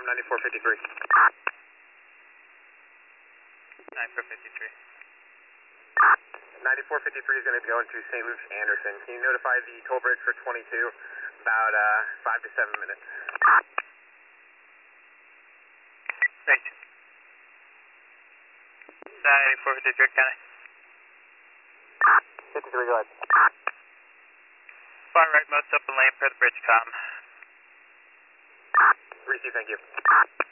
from 9453. 9453. 9453 is going to be going to St. Luke's Anderson. Can you notify the toll bridge for 22 about 5 to 7 minutes? Great. 9453, County. 53, go ahead. Far right, most open lane for the bridge comm. Receive, thank you.